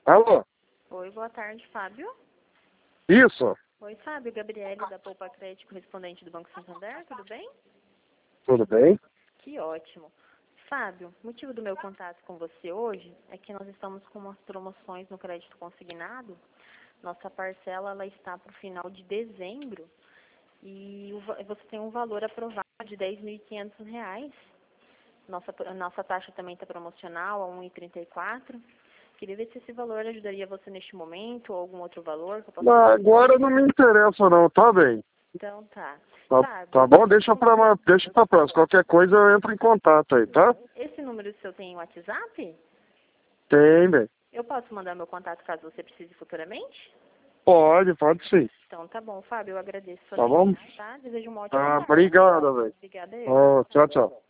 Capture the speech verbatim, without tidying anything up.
Alô? Oi, boa tarde, Fábio. Isso? Oi, Fábio, Gabriele da Poupa Crédito, correspondente do Banco Santander, tudo bem? Tudo bem? Que ótimo. Fábio, o motivo do meu contato com você hoje é que nós estamos com umas promoções no crédito consignado. Nossa parcela ela está para o final de dezembro e o va- você tem um valor aprovado de dez mil e quinhentos reais. Nossa, nossa taxa também está promocional a um vírgula trinta e quatro. Queria ver se esse valor ajudaria você neste momento ou algum outro valor que eu possa... Não, agora não me interessa não, tá bem. Então tá. Tá, Fábio, tá bom? Deixa pra, ma- deixa pra próxima. Qualquer coisa eu entro em contato aí, tá? esse número seu tem WhatsApp? Tem, bem. Eu posso mandar meu contato caso você precise futuramente? Pode, pode sim. Então tá bom, Fábio, eu agradeço a sua Tá bom? atenção, tá? Desejo uma ótima Ah, tarde. obrigado, velho. Obrigada eu. Ó, tchau, tchau.